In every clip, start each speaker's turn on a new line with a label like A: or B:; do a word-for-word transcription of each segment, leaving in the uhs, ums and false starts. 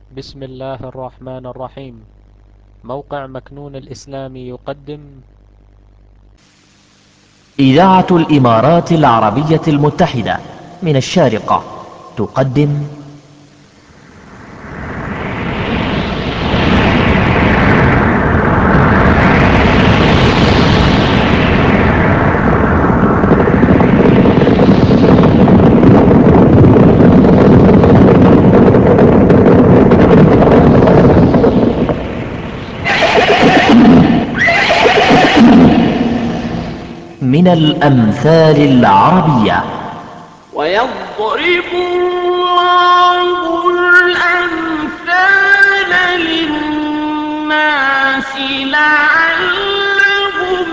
A: بسم الله الرحمن الرحيم. موقع مكنون الإسلامي يقدم
B: إذاعة الإمارات العربية المتحدة من الشارقة تقدم من الأمثال العربية.
C: ويضرب الله الأمثال للناس لعلهم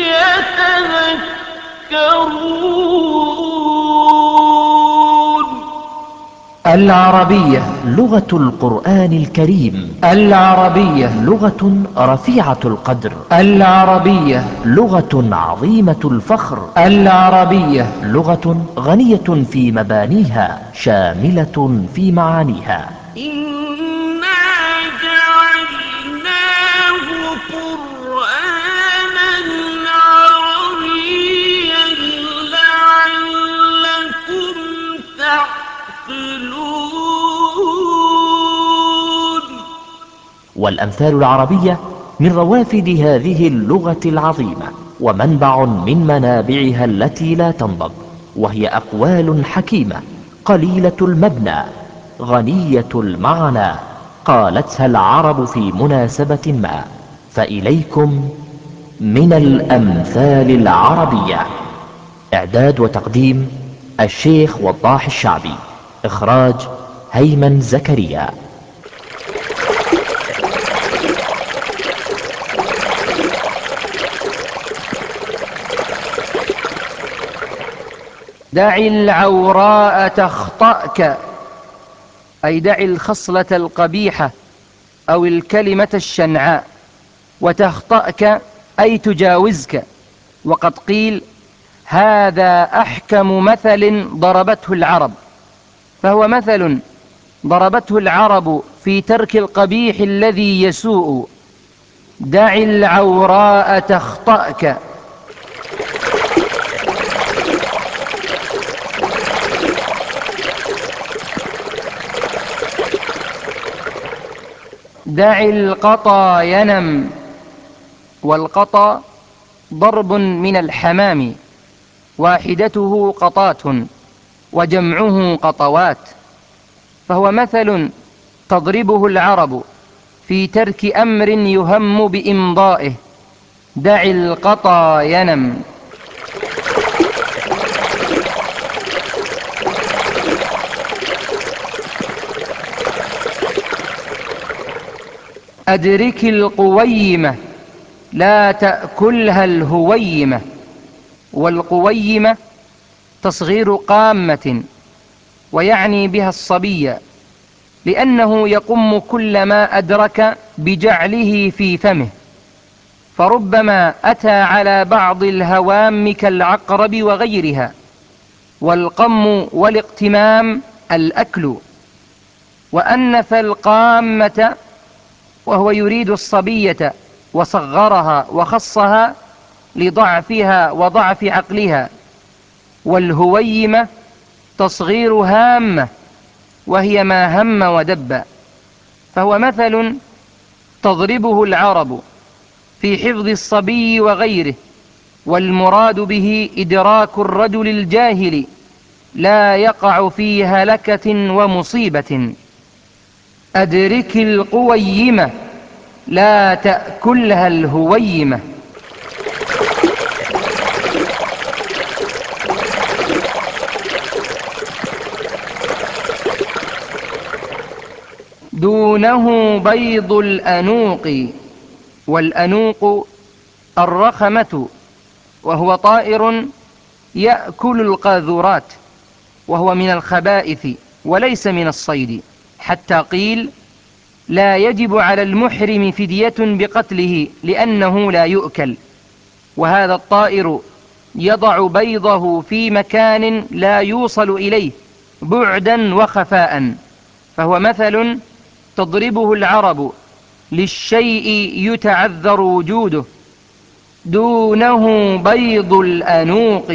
C: يتذكرون.
B: العربية لغة القرآن الكريم. العربية لغة رفيعة القدر. العربية لغة عظيمة الفخر. العربية لغة غنية في مبانيها، شاملة في معانيها.
C: إنا جعلناه قرآنا عربيا لعلكم تعقلون.
B: والأمثال العربية من روافد هذه اللغة العظيمة، ومنبع من منابعها التي لا تنضب، وهي أقوال حكيمة قليلة المبنى غنية المعنى، قالتها العرب في مناسبة ما. فإليكم من الأمثال العربية. إعداد وتقديم الشيخ وضاح الشعبي. إخراج هيمن زكريا.
D: دع العوراء تخطأك، أي دع الخصلة القبيحة أو الكلمة الشنعاء، وتخطأك أي تجاوزك. وقد قيل هذا أحكم مثل ضربته العرب، فهو مثل ضربته العرب في ترك القبيح الذي يسوء. دع العوراء تخطأك. دع القطا ينم، والقطا ضرب من الحمام، واحدته قطاة وجمعه قطوات، فهو مثل تضربه العرب في ترك أمر يهم بإمضائه. دع القطا ينم. أدرك القويمة لا تأكلها الهويمة. والقويمة تصغير قامة، ويعني بها الصبي، لأنه يقم كل ما أدرك بجعله في فمه، فربما أتى على بعض الهوام كالعقرب وغيرها. والقم والاقتمام الأكل. وأنث القامة وهو يريد الصبية، وصغرها وخصها لضعفها وضعف عقلها. والهويمة تصغير هامة، وهي ما هم ودب، فهو مثل تضربه العرب في حفظ الصبي وغيره، والمراد به إدراك الرجل الجاهل لا يقع في هلكة ومصيبة. أدرك القويمة لا تأكلها الهويمة. دونه بيض الأنوق. والأنوق الرخمة، وهو طائر يأكل القاذورات، وهو من الخبائث وليس من الصيد، حتى قيل لا يجب على المحرم فدية بقتله لأنه لا يؤكل. وهذا الطائر يضع بيضه في مكان لا يوصل إليه بعدا وخفاء، فهو مثل تضربه العرب للشيء يتعذر وجوده، دونه بيض الأنوق.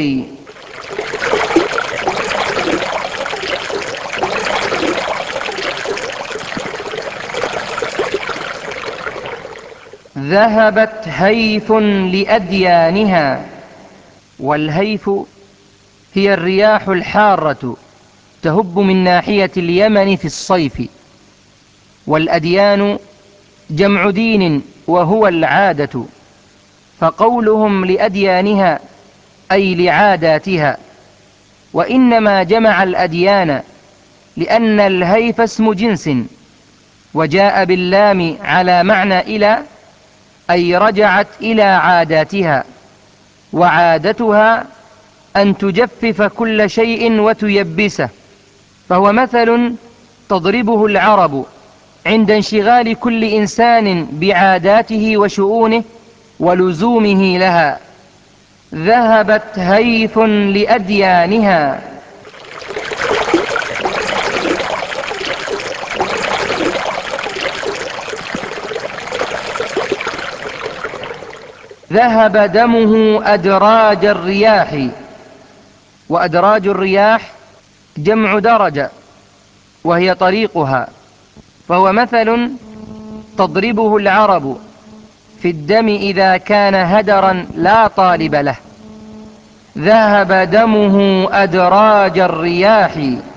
D: ذهبت هيف لأديانها. والهيف هي الرياح الحارة تهب من ناحية اليمن في الصيف. والأديان جمع دين وهو العادة، فقولهم لأديانها أي لعاداتها. وإنما جمع الأديان لأن الهيف اسم جنس، وجاء باللام على معنى إلى، أي رجعت إلى عاداتها. وعادتها أن تجفف كل شيء وتيبسه، فهو مثل تضربه العرب عند انشغال كل إنسان بعاداته وشؤونه ولزومه لها. ذهبت هيف لأديانها. ذهب دمه أدراج الرياح. وأدراج الرياح جمع درجة، وهي طريقها. فهو مثل تضربه العرب في الدم إذا كان هدرا لا طالب له. ذهب دمه أدراج الرياح.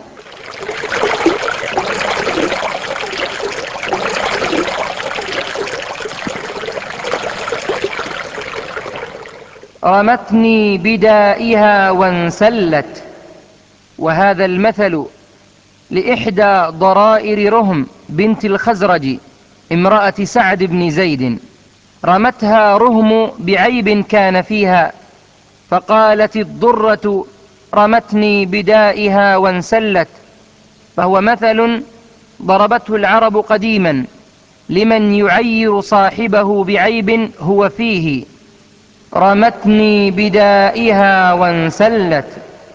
D: رمتني بدائها وانسلت. وهذا المثل لإحدى ضرائر رهم بنت الخزرج امرأة سعد بن زيد. رمتها رهم بعيب كان فيها، فقالت الضرة رمتني بدائها وانسلت. فهو مثل ضربته العرب قديما لمن يعير صاحبه بعيب هو فيه. رمتني بدائها وانسلت.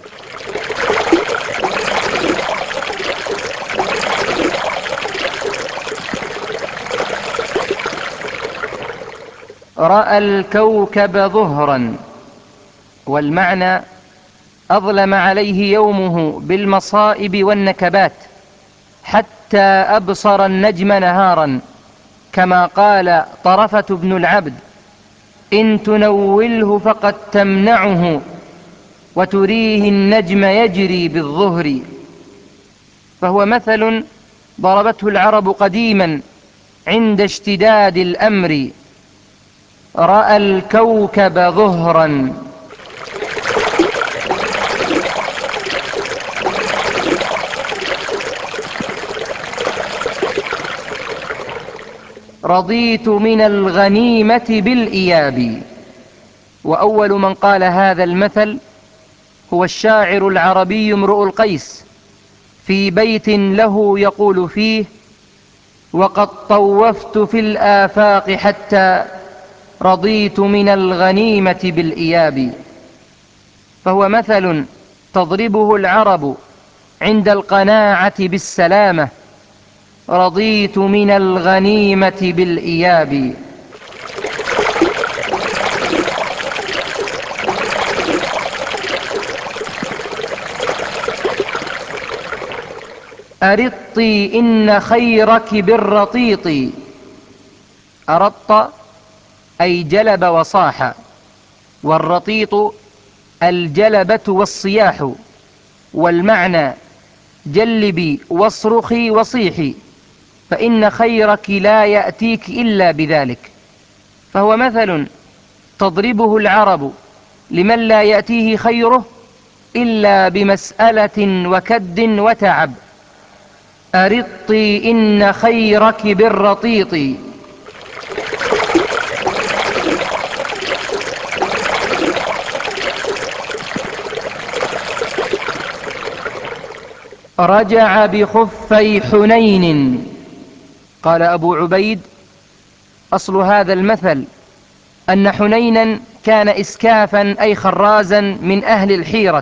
D: رأى الكوكب ظهرا. والمعنى أظلم عليه يومه بالمصائب والنكبات حتى أبصر النجم نهارا، كما قال طرفة بن العبد: إن تنوله فقد تمنعه وتريه النجم يجري بالظهر. فهو مثل ضربته العرب قديما عند اشتداد الأمر. رأى الكوكب ظهرا. رضيت من الغنيمة بالإياب. وأول من قال هذا المثل هو الشاعر العربي امرؤ القيس في بيت له يقول فيه: وقد طوفت في الآفاق حتى رضيت من الغنيمة بالإياب. فهو مثل تضربه العرب عند القناعة بالسلامة. رضيت من الغنيمة بالإياب. أرطي إن خيرك بالرطيط. أرط أي جلب وصاح، والرطيط الجلبة والصياح. والمعنى جلبي واصرخي وصيحي، فإن خيرك لا يأتيك إلا بذلك. فهو مثل تضربه العرب لمن لا يأتيه خيره إلا بمسألة وكد وتعب. أرطي إن خيرك بالرطيط. رجع بخفي حنين. قال أبو عبيد: أصل هذا المثل أن حنينا كان إسكافا أي خرازا من أهل الحيرة،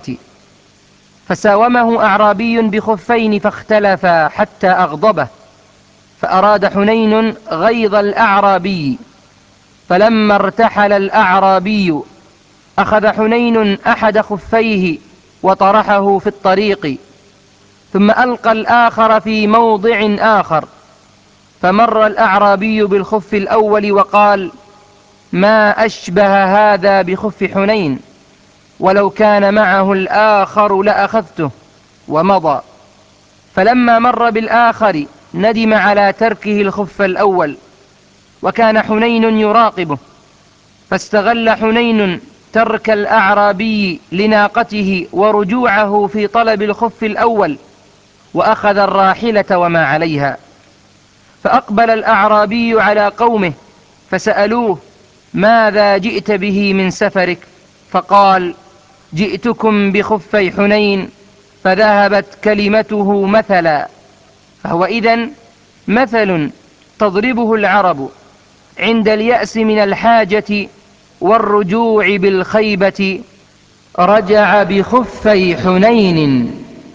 D: فساومه أعرابي بخفين فاختلفا حتى أغضبه، فأراد حنين غيظ الأعرابي، فلما ارتحل الأعرابي أخذ حنين أحد خفيه وطرحه في الطريق، ثم ألقى الآخر في موضع آخر، فمر الأعرابي بالخف الأول وقال: ما أشبه هذا بخف حنين، ولو كان معه الآخر لأخذته، ومضى. فلما مر بالآخر ندم على تركه الخف الأول، وكان حنين يراقبه، فاستغل حنين ترك الأعرابي لناقته ورجوعه في طلب الخف الأول، وأخذ الراحلة وما عليها. فأقبل الأعرابي على قومه فسألوه: ماذا جئت به من سفرك؟ فقال: جئتكم بخفي حنين، فذهبت كلمته مثلا. فهو إذن مثل تضربه العرب عند اليأس من الحاجة والرجوع بالخيبة: رجع بخفي حنين.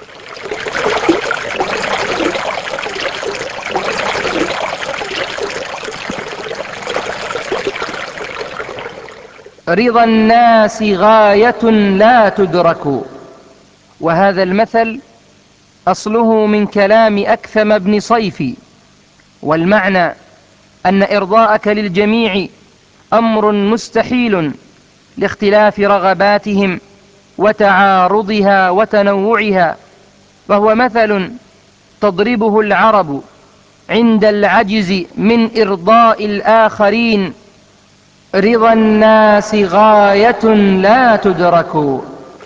D: رضا الناس غاية لا تدرك. وهذا المثل أصله من كلام أكثم بن صيفي، والمعنى أن إرضاءك للجميع أمر مستحيل لاختلاف رغباتهم وتعارضها وتنوعها، وهو مثل تضربه العرب عند العجز من إرضاء الآخرين: رضا الناس غاية لا تدرك.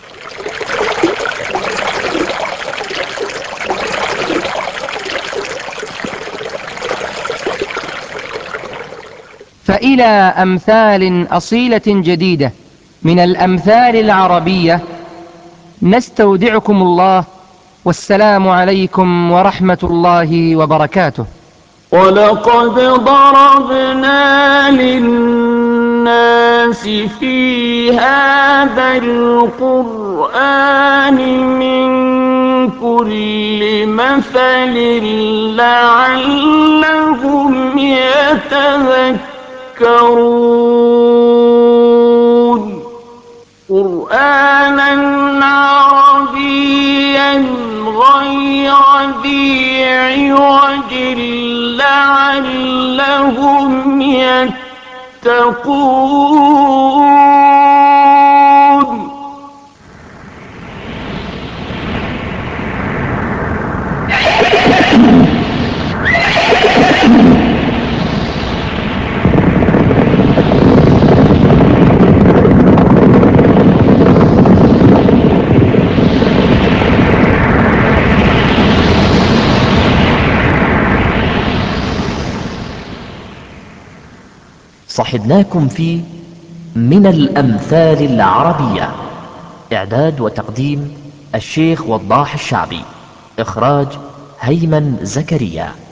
D: فإلى أمثال أصيلة جديدة من الأمثال العربية نستودعكم الله، والسلام عليكم ورحمة الله وبركاته.
C: ولقد ضربنا للناس في هذا القرآن من كل مثل لعلهم يتذكرون. قرآنا عربيا غير ذي عوج لعلهم يتقون.
B: صحبناكم في من الأمثال العربية. إعداد وتقديم الشيخ وضاح الشعبي. إخراج هيمن زكريا.